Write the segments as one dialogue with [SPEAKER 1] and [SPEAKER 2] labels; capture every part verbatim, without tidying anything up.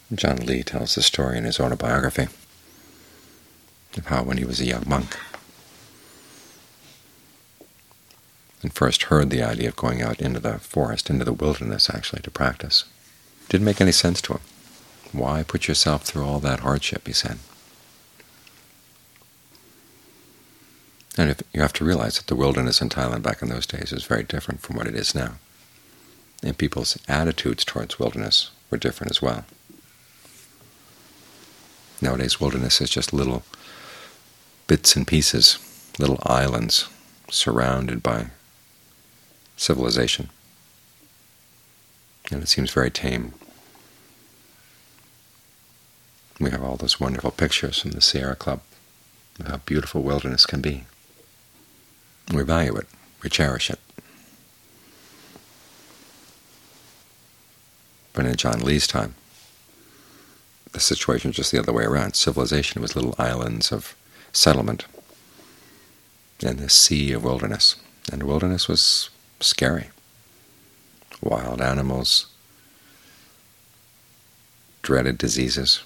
[SPEAKER 1] Ajaan Lee tells the story in his autobiography of how, when he was a young monk, and first heard the idea of going out into the forest, into the wilderness actually, to practice, it didn't make any sense to him. Why put yourself through all that hardship, he said. And if, you have to realize that the wilderness in Thailand back in those days was very different from what it is now. And people's attitudes towards wilderness were different as well. Nowadays, wilderness is just little bits and pieces, little islands surrounded by civilization. And it seems very tame. We have all those wonderful pictures from the Sierra Club of how beautiful wilderness can be. We value it. We cherish it. But in Ajaan Lee's time, the situation was just the other way around. Civilization was little islands of settlement and this sea of wilderness. And the wilderness was scary. Wild animals, dreaded diseases,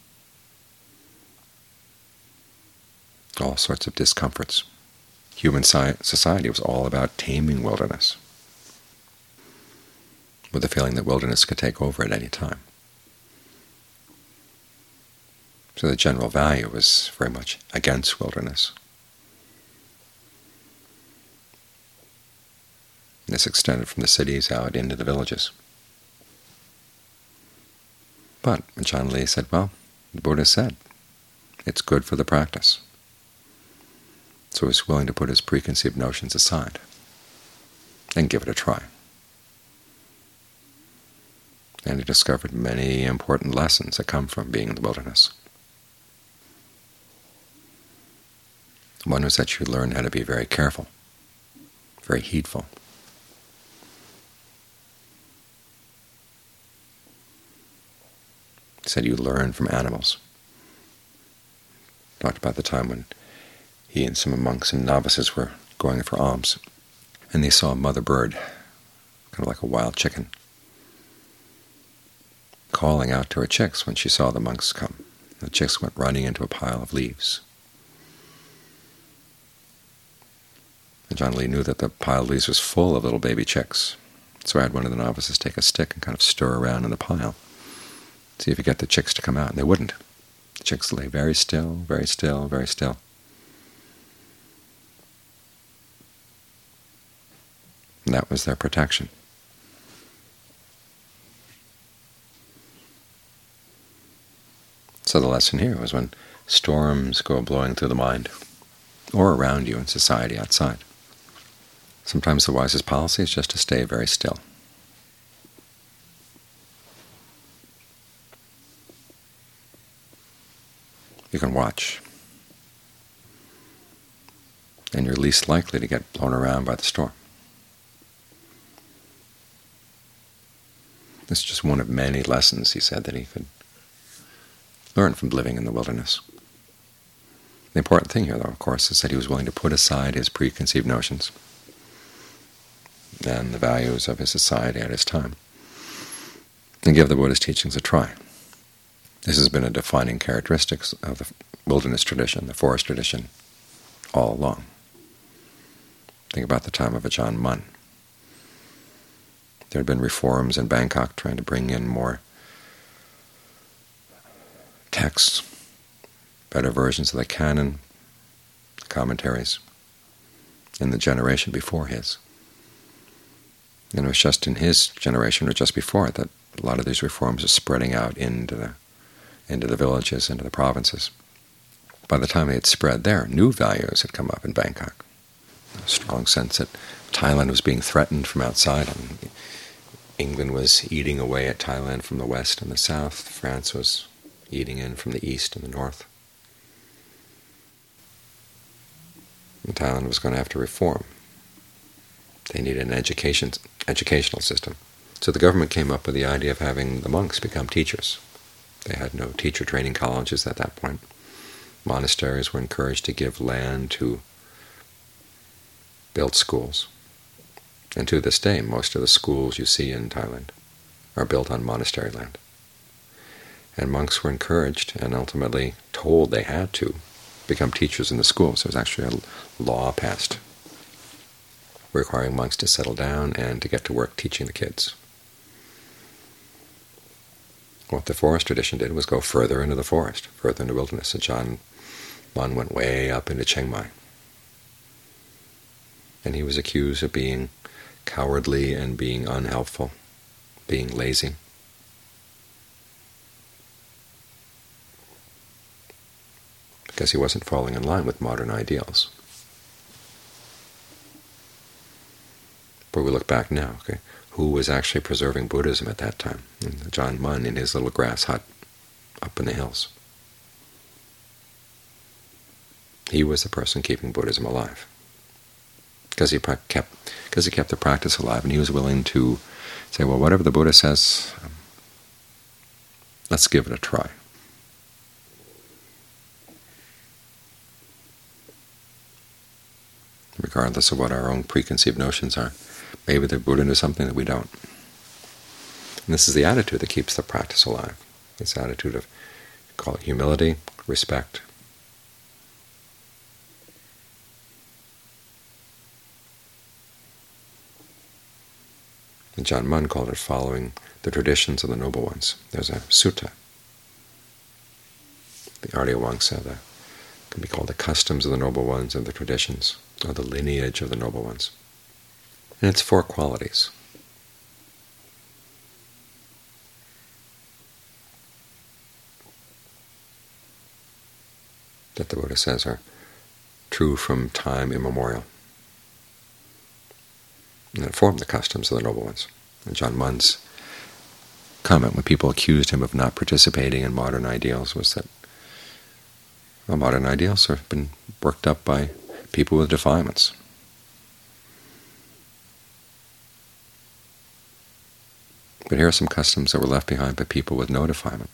[SPEAKER 1] all sorts of discomforts. Human society was all about taming wilderness, with the feeling that wilderness could take over at any time. So the general value was very much against wilderness. This extended from the cities out into the villages. But Ajaan Lee said, well, the Buddha said, it's good for the practice. So he was willing to put his preconceived notions aside and give it a try. And he discovered many important lessons that come from being in the wilderness. One was that you learn how to be very careful, very heedful. He said you learn from animals. Talked about the time when he and some monks and novices were going for alms, and they saw a mother bird, kind of like a wild chicken, calling out to her chicks when she saw the monks come. The chicks went running into a pile of leaves. Ajaan Lee knew that the pile of leaves was full of little baby chicks, so I had one of the novices take a stick and kind of stir around in the pile, see if you get the chicks to come out, and they wouldn't. The chicks lay very still, very still, very still. And that was their protection. So the lesson here was when storms go blowing through the mind, or around you in society outside, sometimes the wisest policy is just to stay very still. You can watch, and you're least likely to get blown around by the storm. This is just one of many lessons, he said, that he could learn from living in the wilderness. The important thing here, though, of course, is that he was willing to put aside his preconceived notions and the values of his society at his time, and give the Buddha's teachings a try. This has been a defining characteristic of the wilderness tradition, the forest tradition, all along. Think about the time of Ajahn Mun. There had been reforms in Bangkok trying to bring in more texts, better versions of the canon, commentaries, in the generation before his. And it was just in his generation, or just before it, that a lot of these reforms are spreading out into the into the villages, into the provinces. By the time they had spread there, new values had come up in Bangkok. A strong sense that Thailand was being threatened from outside. And England was eating away at Thailand from the west and the south. France was eating in from the east and the north. And Thailand was going to have to reform. They needed an education, educational system. So the government came up with the idea of having the monks become teachers. They had no teacher training colleges at that point. Monasteries were encouraged to give land to build schools. And to this day, most of the schools you see in Thailand are built on monastery land. And monks were encouraged and ultimately told they had to become teachers in the schools. There was actually a law passed requiring monks to settle down and to get to work teaching the kids. What the forest tradition did was go further into the forest, further into the wilderness. Ajahn Mun went way up into Chiang Mai. And he was accused of being cowardly and being unhelpful, being lazy. Because he wasn't falling in line with modern ideals. But we look back now, okay, who was actually preserving Buddhism at that time? And Ajahn Mun in his little grass hut up in the hills. He was the person keeping Buddhism alive. Because he kept, because he kept the practice alive, and he was willing to say, well, whatever the Buddha says, um, let's give it a try. Regardless of what our own preconceived notions are, maybe the Buddha knew something that we don't. And this is the attitude that keeps the practice alive. This attitude of, call it humility, respect. And Ajahn Mun called it following the traditions of the noble ones. There's a sutta, the Arya Vamsa, that can be called the customs of the noble ones and the traditions, or the lineage of the noble ones. And it's four qualities. That the Buddha says are true from time immemorial. And that form the customs of the noble ones. And Ajahn Mun's comment when people accused him of not participating in modern ideals was that, well, modern ideals have been worked up by people with defilements. But here are some customs that were left behind by people with no defilement.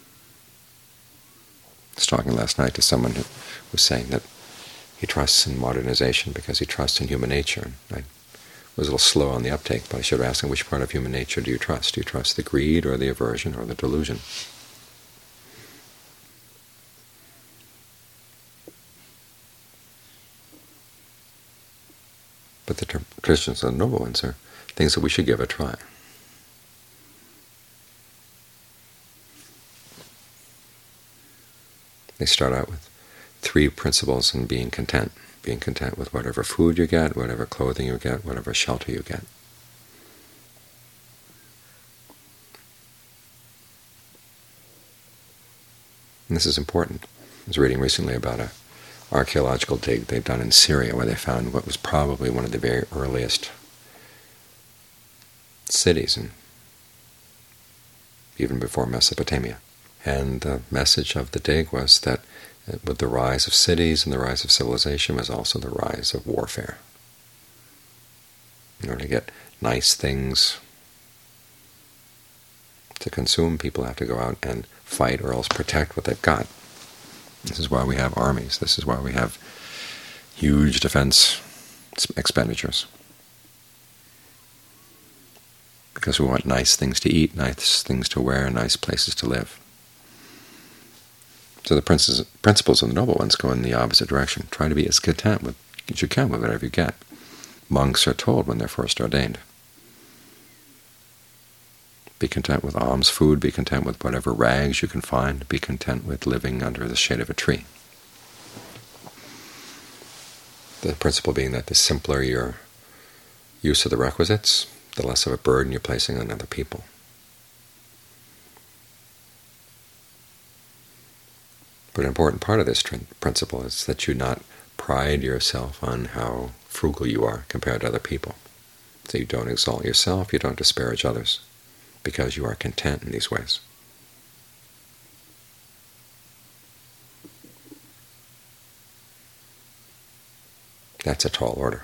[SPEAKER 1] I was talking last night to someone who was saying that he trusts in modernization because he trusts in human nature. And I was a little slow on the uptake, but I should have asked him, which part of human nature do you trust? Do you trust the greed or the aversion or the delusion? But the traditions of the noble ones are things that we should give a try. They start out with three principles in being content. Being content with whatever food you get, whatever clothing you get, whatever shelter you get. And this is important. I was reading recently about an archaeological dig they've done in Syria where they found what was probably one of the very earliest cities, and even before Mesopotamia. And the message of the dig was that with the rise of cities and the rise of civilization was also the rise of warfare. In order to get nice things to consume, people have to go out and fight or else protect what they've got. This is why we have armies. This is why we have huge defense expenditures. Because we want nice things to eat, nice things to wear, nice places to live. So the principles of the noble ones go in the opposite direction. Try to be as content with as you can with whatever you get. Monks are told when they're first ordained. Be content with alms food, be content with whatever rags you can find, be content with living under the shade of a tree. The principle being that the simpler your use of the requisites, the less of a burden you're placing on other people. But an important part of this principle is that you not pride yourself on how frugal you are compared to other people. So you don't exalt yourself, you don't disparage others, because you are content in these ways. That's a tall order.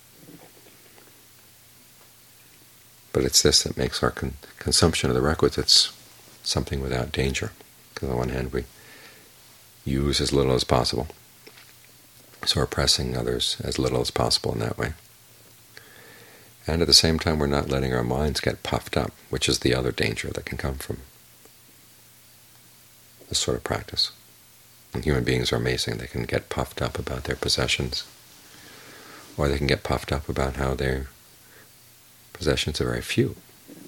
[SPEAKER 1] But it's this that makes our con consumption of the requisites something without danger. Because on the one hand, we use as little as possible, so oppressing others as little as possible in that way. And at the same time, we're not letting our minds get puffed up, which is the other danger that can come from this sort of practice. And human beings are amazing. They can get puffed up about their possessions, or they can get puffed up about how their possessions are very few.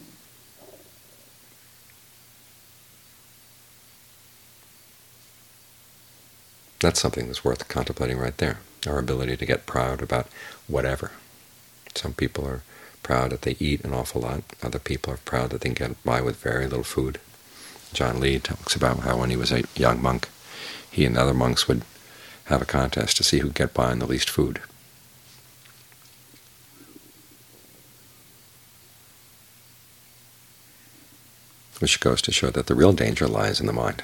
[SPEAKER 1] That's something that's worth contemplating right there, our ability to get proud about whatever. Some people are proud that they eat an awful lot. Other people are proud that they can get by with very little food. John Lee talks about how when he was a young monk, he and other monks would have a contest to see who could get by on the least food. Which goes to show that the real danger lies in the mind.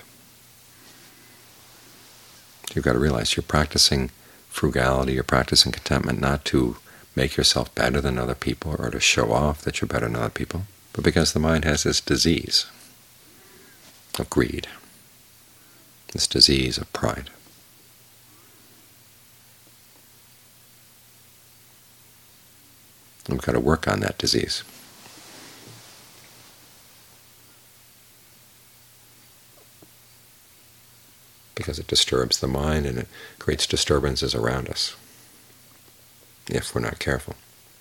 [SPEAKER 1] You've got to realize you're practicing frugality, you're practicing contentment not to make yourself better than other people or to show off that you're better than other people, but because the mind has this disease of greed, this disease of pride. We've got to work on that disease. Because it disturbs the mind and it creates disturbances around us if we're not careful.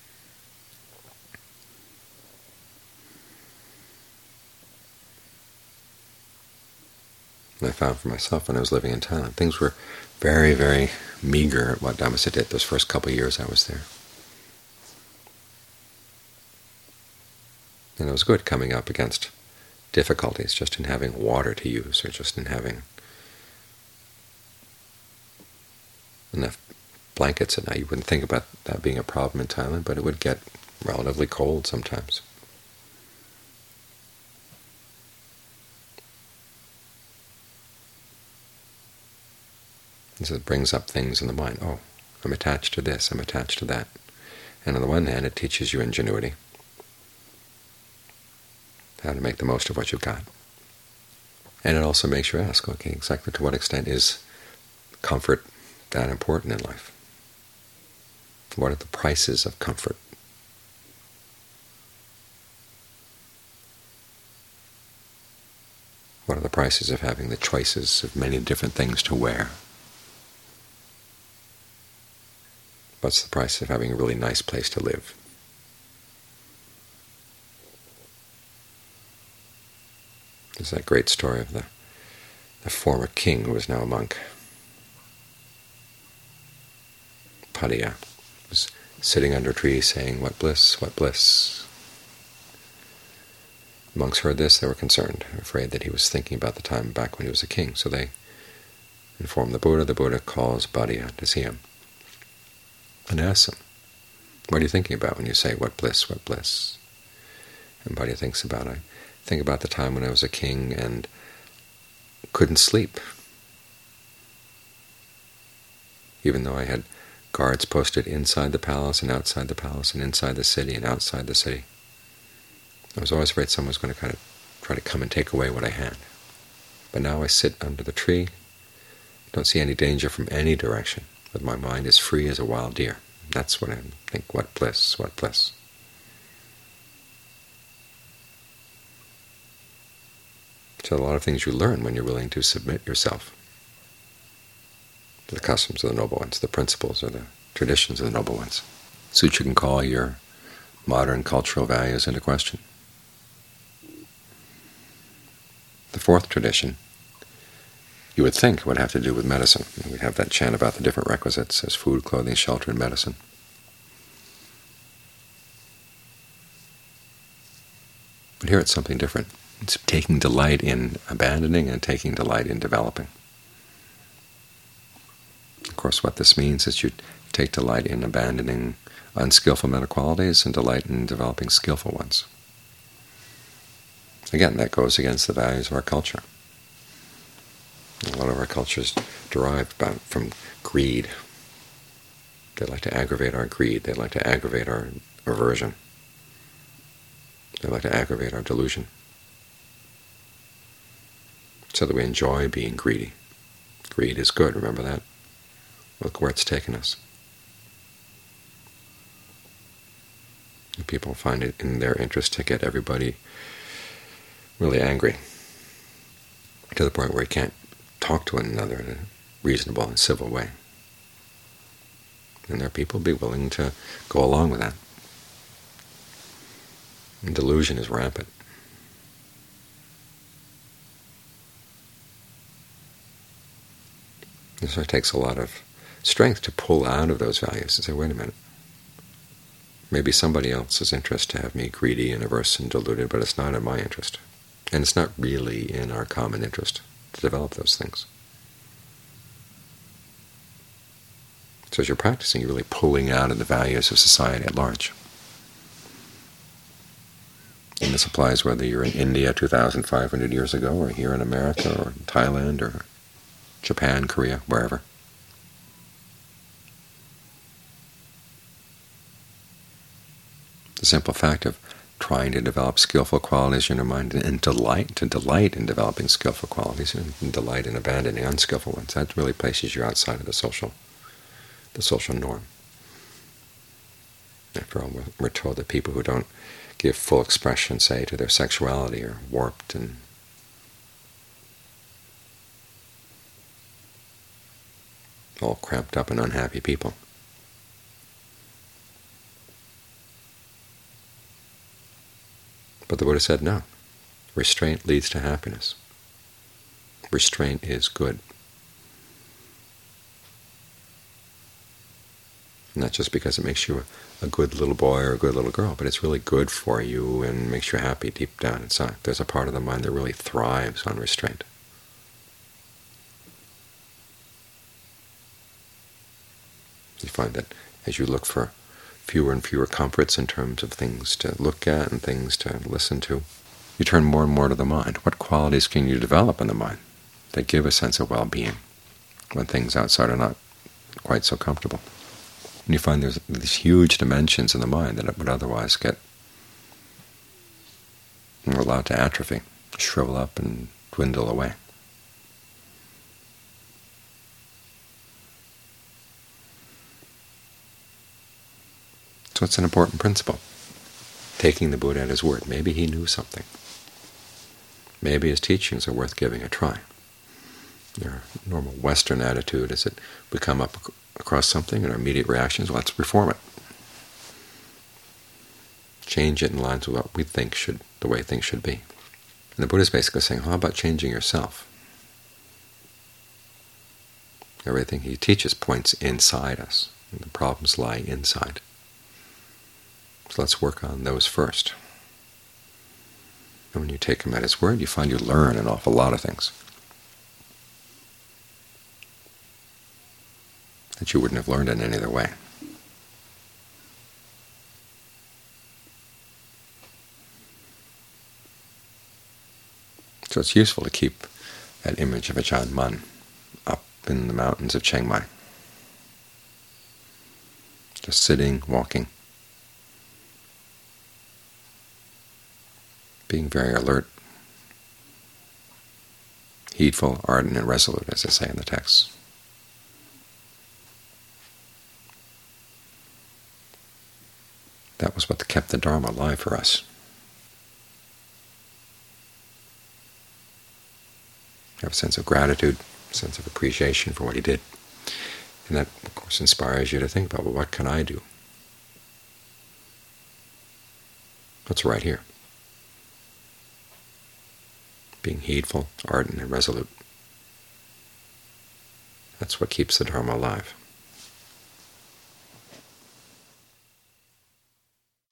[SPEAKER 1] And I found for myself when I was living in Thailand, things were very, very meager at Wat Dhammasit did those first couple of years I was there. And it was good coming up against difficulties just in having water to use or just in having enough blankets at night. You wouldn't think about that being a problem in Thailand, but it would get relatively cold sometimes. And so it brings up things in the mind. Oh, I'm attached to this, I'm attached to that. And on the one hand, it teaches you ingenuity, how to make the most of what you've got. And it also makes you ask, okay, exactly to what extent is comfort that important in life? What are the prices of comfort? What are the prices of having the choices of many different things to wear? What's the price of having a really nice place to live? There's that great story of the, the former king who is now a monk. Padilla was sitting under a tree saying, "What bliss, what bliss." The monks heard this, they were concerned, afraid that he was thinking about the time back when he was a king. So they informed the Buddha. The Buddha calls Padilla to see him and asks him, "What are you thinking about when you say, 'What bliss, what bliss'?" And Padilla thinks about, "I think about the time when I was a king and couldn't sleep, even though I had guards posted inside the palace and outside the palace and inside the city and outside the city. I was always afraid someone was going to kind of try to come and take away what I had. But now I sit under the tree, don't see any danger from any direction, but my mind is free as a wild deer." That's what I think, what bliss, what bliss. So a lot of things you learn when you're willing to submit yourself to the customs of the noble ones, the principles or the traditions of the noble ones, so that you can call your modern cultural values into question. The fourth tradition, you would think, would have to do with medicine. We'd have that chant about the different requisites as food, clothing, shelter, and medicine. But here it's something different. It's taking delight in abandoning and taking delight in developing. Of course, what this means is you take delight in abandoning unskillful mental qualities and delight in developing skillful ones. Again, that goes against the values of our culture. A lot of our culture is derived from greed. They like to aggravate our greed. They like to aggravate our aversion. They like to aggravate our delusion, so that we enjoy being greedy. Greed is good, remember that? Look where it's taken us. And people find it in their interest to get everybody really angry. to the point where you can't talk to one another in a reasonable and civil way. And there are people who be willing to go along with that. And delusion is rampant. And so it takes a lot of strength to pull out of those values and say, wait a minute, maybe somebody else's interest to have me greedy and averse and deluded, but it's not in my interest. And it's not really in our common interest to develop those things. So as you're practicing, you're really pulling out of the values of society at large. And this applies whether you're in India two thousand five hundred years ago, or here in America, or in Thailand, or Japan, Korea, wherever. The simple fact of trying to develop skillful qualities in your mind and delight to delight in developing skillful qualities and delight in abandoning unskillful ones, that really places you outside of the social the social norm. After all, we're told that people who don't give full expression, say, to their sexuality are warped and all cramped up and unhappy people. But the Buddha said no. Restraint leads to happiness. Restraint is good. Not just because it makes you a good little boy or a good little girl, but it's really good for you and makes you happy deep down inside. There's a part of the mind that really thrives on restraint. You find that as you look for fewer and fewer comforts in terms of things to look at and things to listen to, you turn more and more to the mind. What qualities can you develop in the mind that give a sense of well-being when things outside are not quite so comfortable? And you find there's these huge dimensions in the mind that would otherwise get allowed to atrophy, shrivel up and dwindle away. So it's an important principle, taking the Buddha at his word. Maybe he knew something. Maybe his teachings are worth giving a try. Our normal Western attitude is that we come up across something and our immediate reaction is, well, let's reform it. Change it in lines with what we think should, the way things should be. And the Buddha is basically saying, how about changing yourself? Everything he teaches points inside us, and the problems lie inside. So let's work on those first. And when you take him at his word, you find you learn an awful lot of things that you wouldn't have learned in any other way. So it's useful to keep that image of Ajahn Mun up in the mountains of Chiang Mai, just sitting, walking, being very alert, heedful, ardent, and resolute, as they say in the text. That was what kept the Dharma alive for us. Have a sense of gratitude, a sense of appreciation for what he did. And that, of course, inspires you to think about, well, what can I do? What's right here? Being heedful, ardent, and resolute. That's what keeps the Dharma alive.